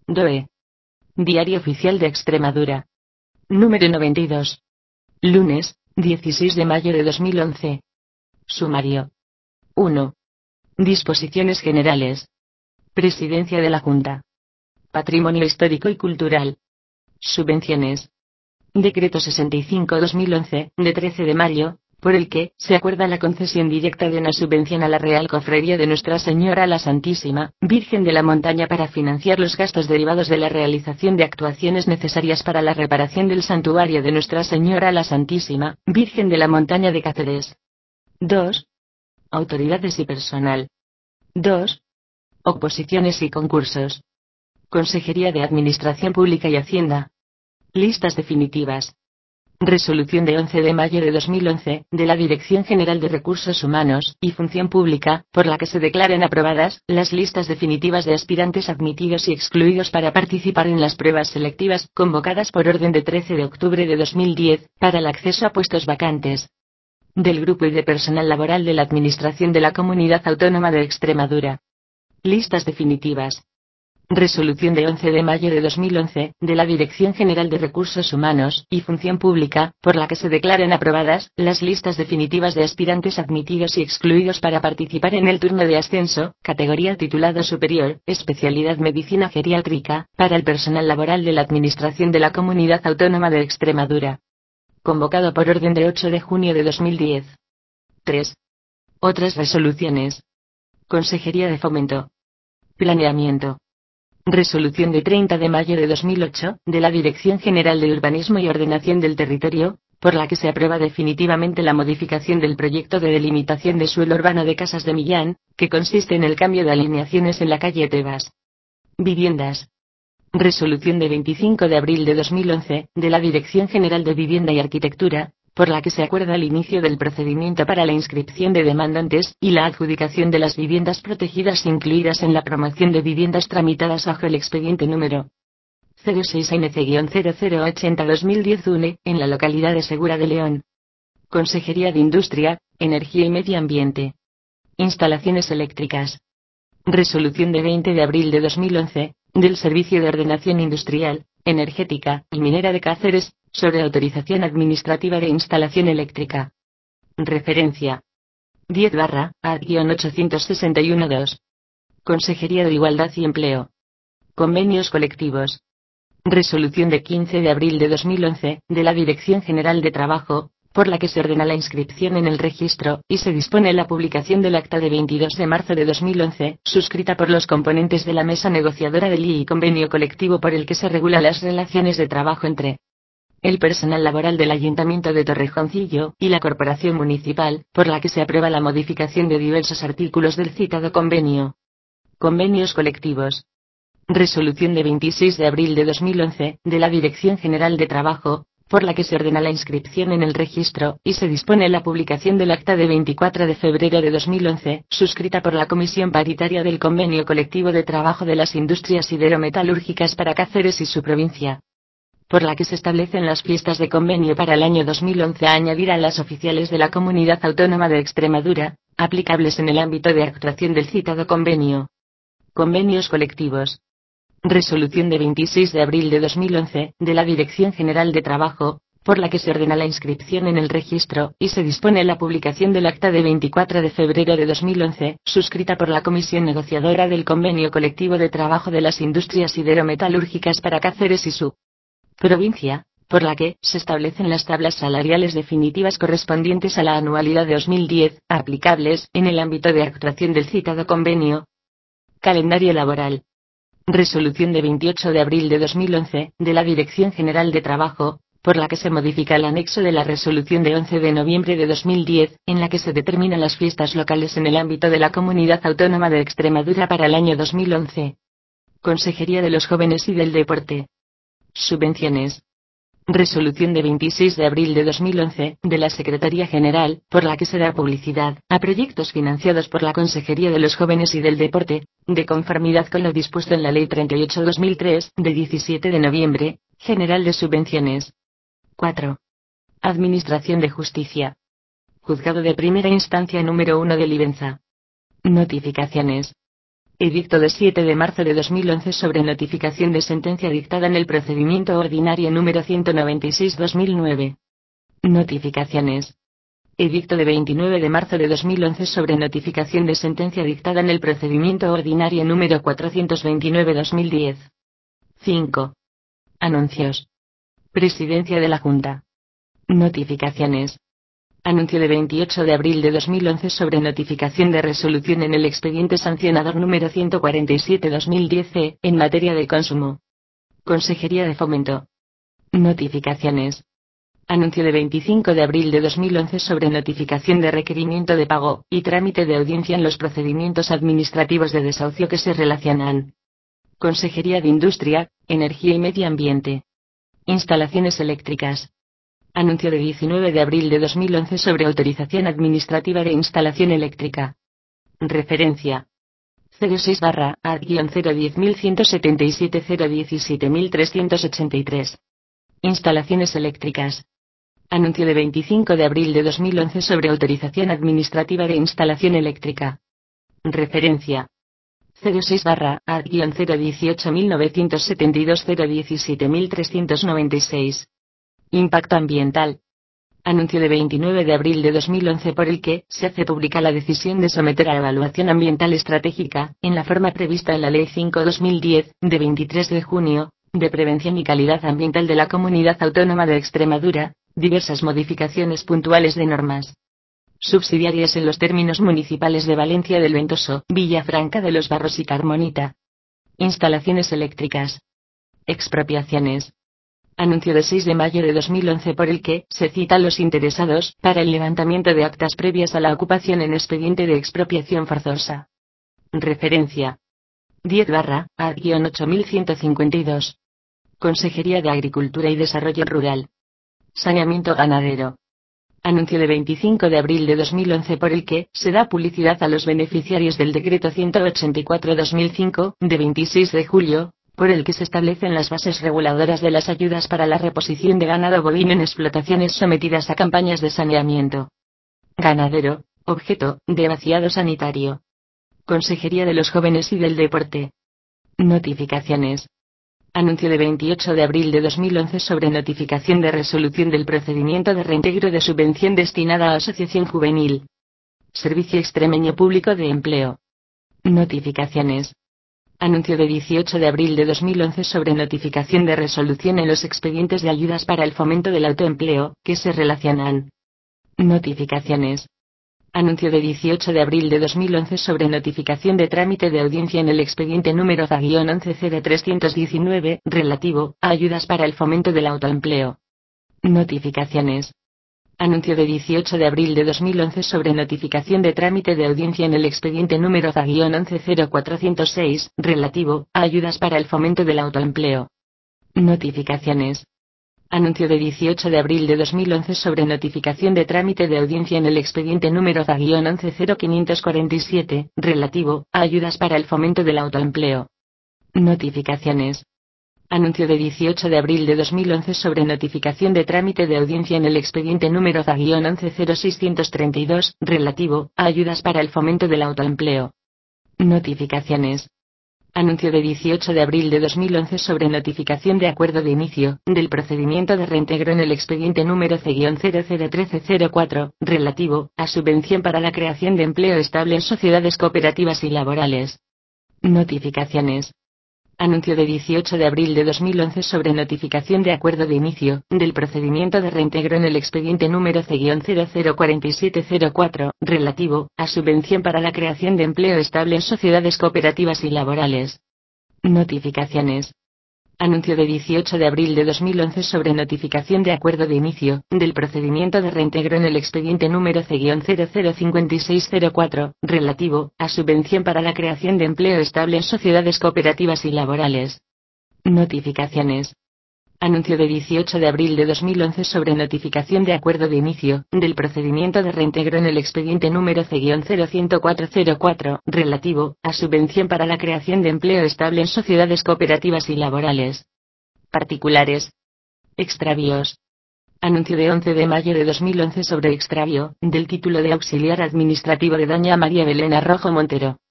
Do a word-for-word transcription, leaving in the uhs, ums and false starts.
D O E. Diario Oficial de Extremadura. Número noventa y dos. Lunes, dieciséis de mayo de dos mil once. Sumario. uno. Disposiciones generales. Presidencia de la Junta. Patrimonio histórico y cultural. Subvenciones. Decreto sesenta y cinco barra dos mil once, de trece de mayo, por el que se acuerda la concesión directa de una subvención a la Real Cofradía de Nuestra Señora la Santísima Virgen de la Montaña para financiar los gastos derivados de la realización de actuaciones necesarias para la reparación del santuario de Nuestra Señora la Santísima Virgen de la Montaña de Cáceres. dos. Autoridades y personal. dos. Oposiciones y concursos. Consejería de Administración Pública y Hacienda. Listas definitivas. Resolución de once de mayo de dos mil once, de la Dirección General de Recursos Humanos y Función Pública, por la que se declaren aprobadas las listas definitivas de aspirantes admitidos y excluidos para participar en las pruebas selectivas convocadas por orden de trece de octubre de dos mil diez, para el acceso a puestos vacantes del Grupo y de Personal Laboral de la Administración de la Comunidad Autónoma de Extremadura. Listas definitivas. Resolución de once de mayo de dos mil once, de la Dirección General de Recursos Humanos y Función Pública, por la que se declaren aprobadas las listas definitivas de aspirantes admitidos y excluidos para participar en el turno de ascenso, categoría titulado superior, especialidad medicina geriátrica, para el personal laboral de la Administración de la Comunidad Autónoma de Extremadura. Convocado por orden de ocho de junio de dos mil diez. tres. Otras resoluciones. Consejería de Fomento. Planeamiento. Resolución de treinta de mayo de dos mil ocho, de la Dirección General de Urbanismo y Ordenación del Territorio, por la que se aprueba definitivamente la modificación del proyecto de delimitación de suelo urbano de Casas de Millán, que consiste en el cambio de alineaciones en la calle Tebas. Viviendas. Resolución de veinticinco de abril de dos mil once, de la Dirección General de Vivienda y Arquitectura, por la que se acuerda el inicio del procedimiento para la inscripción de demandantes y la adjudicación de las viviendas protegidas incluidas en la promoción de viviendas tramitadas bajo el expediente número cero seis N C cero cero ochenta barra dos mil diez U N E, en la localidad de Segura de León. Consejería de Industria, Energía y Medio Ambiente. Instalaciones eléctricas. Resolución de veinte de abril de dos mil once, del Servicio de Ordenación Industrial, Energética y Minera de Cáceres, sobre autorización administrativa de instalación eléctrica. Referencia. diez barra A ochocientos sesenta y uno dos. Consejería de Igualdad y Empleo. Convenios colectivos. Resolución de quince de abril de dos mil once, de la Dirección General de Trabajo, por la que se ordena la inscripción en el registro, y se dispone la publicación del acta de veintidós de marzo de dos mil once, suscrita por los componentes de la mesa negociadora del I I y convenio colectivo por el que se regulan las relaciones de trabajo entre el personal laboral del Ayuntamiento de Torrejoncillo y la Corporación Municipal, por la que se aprueba la modificación de diversos artículos del citado convenio. Convenios colectivos. Resolución de veintiséis de abril de dos mil once, de la Dirección General de Trabajo, por la que se ordena la inscripción en el registro, y se dispone la publicación del acta de veinticuatro de febrero de dos mil once, suscrita por la Comisión Paritaria del Convenio Colectivo de Trabajo de las Industrias Siderometalúrgicas para Cáceres y su provincia, por la que se establecen las fiestas de convenio para el año dos mil once a añadir a las oficiales de la Comunidad Autónoma de Extremadura, aplicables en el ámbito de actuación del citado convenio. Convenios colectivos. Resolución de veintiséis de abril de dos mil once, de la Dirección General de Trabajo, por la que se ordena la inscripción en el registro, y se dispone la publicación del acta de veinticuatro de febrero de dos mil once, suscrita por la Comisión Negociadora del Convenio Colectivo de Trabajo de las Industrias Siderometalúrgicas para Cáceres y su provincia, por la que se establecen las tablas salariales definitivas correspondientes a la anualidad de dos mil diez, aplicables en el ámbito de actuación del citado convenio. Calendario laboral. Resolución de veintiocho de abril de dos mil once, de la Dirección General de Trabajo, por la que se modifica el anexo de la resolución de once de noviembre de dos mil diez, en la que se determinan las fiestas locales en el ámbito de la Comunidad Autónoma de Extremadura para el año dos mil once. Consejería de los Jóvenes y del Deporte. Subvenciones. Resolución de veintiséis de abril de dos mil once, de la Secretaría General, por la que se da publicidad a proyectos financiados por la Consejería de los Jóvenes y del Deporte, de conformidad con lo dispuesto en la Ley treinta y ocho barra dos mil tres, de diecisiete de noviembre, General de Subvenciones. cuatro. Administración de Justicia. Juzgado de Primera Instancia número uno de Livenza. Notificaciones. Edicto de siete de marzo de dos mil once sobre notificación de sentencia dictada en el procedimiento ordinario número ciento noventa y seis barra dos mil nueve. Notificaciones. Edicto de veintinueve de marzo de dos mil once sobre notificación de sentencia dictada en el procedimiento ordinario número cuatrocientos veintinueve barra dos mil diez. cinco. Anuncios. Presidencia de la Junta. Notificaciones. Anuncio de veintiocho de abril de dos mil once sobre notificación de resolución en el expediente sancionador número ciento cuarenta y siete barra dos mil diez C, en materia de consumo. Consejería de Fomento. Notificaciones. Anuncio de veinticinco de abril de dos mil once sobre notificación de requerimiento de pago y trámite de audiencia en los procedimientos administrativos de desahucio que se relacionan. Consejería de Industria, Energía y Medio Ambiente. Instalaciones eléctricas. Anuncio de diecinueve de abril de dos mil once sobre autorización administrativa de instalación eléctrica. Referencia. cero seis barra A cero diez mil ciento setenta y siete cero diecisiete mil trescientos ochenta y tres. Instalaciones eléctricas. Anuncio de veinticinco de abril de dos mil once sobre autorización administrativa de instalación eléctrica. Referencia. cero seis barra A cero dieciocho mil novecientos setenta y dos cero diecisiete mil trescientos noventa y seis. Impacto ambiental. Anuncio de veintinueve de abril de dos mil once por el que se hace pública la decisión de someter a evaluación ambiental estratégica, en la forma prevista en la Ley cinco barra dos mil diez, de veintitrés de junio, de Prevención y Calidad Ambiental de la Comunidad Autónoma de Extremadura, diversas modificaciones puntuales de normas subsidiarias en los términos municipales de Valencia del Ventoso, Villafranca de los Barros y Carmonita. Instalaciones eléctricas. Expropiaciones. Anuncio de seis de mayo de dos mil once por el que se cita a los interesados para el levantamiento de actas previas a la ocupación en expediente de expropiación forzosa. Referencia. diez barra A ocho mil ciento cincuenta y dos. Consejería de Agricultura y Desarrollo Rural. Saneamiento ganadero. Anuncio de veinticinco de abril de dos mil once por el que se da publicidad a los beneficiarios del decreto ciento ochenta y cuatro barra dos mil cinco, de veintiséis de julio, por el que se establecen las bases reguladoras de las ayudas para la reposición de ganado bovino en explotaciones sometidas a campañas de saneamiento ganadero, objeto de vaciado sanitario. Consejería de los Jóvenes y del Deporte. Notificaciones. Anuncio de veintiocho de abril de dos mil once sobre notificación de resolución del procedimiento de reintegro de subvención destinada a Asociación Juvenil. Servicio Extremeño Público de Empleo. Notificaciones. Anuncio de dieciocho de abril de dos mil once sobre notificación de resolución en los expedientes de ayudas para el fomento del autoempleo, que se relacionan. Notificaciones. Anuncio de dieciocho de abril de dos mil once sobre notificación de trámite de audiencia en el expediente número Z once cero trescientos diecinueve, relativo a ayudas para el fomento del autoempleo. Notificaciones. Anuncio de dieciocho de abril de dos mil once sobre notificación de trámite de audiencia en el expediente número Z once cero cuatrocientos seis, relativo a ayudas para el fomento del autoempleo. Notificaciones. Anuncio de dieciocho de abril de dos mil once sobre notificación de trámite de audiencia en el expediente número Z once cero quinientos cuarenta y siete, relativo a ayudas para el fomento del autoempleo. Notificaciones. Anuncio de dieciocho de abril de dos mil once sobre notificación de trámite de audiencia en el expediente número Z once cero seiscientos treinta y dos, relativo a ayudas para el fomento del autoempleo. Notificaciones. Anuncio de dieciocho de abril de dos mil once sobre notificación de acuerdo de inicio del procedimiento de reintegro en el expediente número C cero cero uno tres cero cuatro, relativo a subvención para la creación de empleo estable en sociedades cooperativas y laborales. Notificaciones. Anuncio de dieciocho de abril de dos mil once sobre notificación de acuerdo de inicio del procedimiento de reintegro en el expediente número C cero cero cuatro siete cero cuatro, relativo a subvención para la creación de empleo estable en sociedades cooperativas y laborales. Notificaciones. Anuncio de dieciocho de abril de dos mil once sobre notificación de acuerdo de inicio del procedimiento de reintegro en el expediente número C cero cero cinco seis cero cuatro, relativo a subvención para la creación de empleo estable en sociedades cooperativas y laborales. Notificaciones. Anuncio de dieciocho de abril de dos mil once sobre notificación de acuerdo de inicio del procedimiento de reintegro en el expediente número C cero uno cuatro cero cuatro, relativo a subvención para la creación de empleo estable en sociedades cooperativas y laborales. Particulares. Extravíos. Anuncio de once de mayo de dos mil once sobre extravío del título de auxiliar administrativo de doña María Belén Arrojo Montero.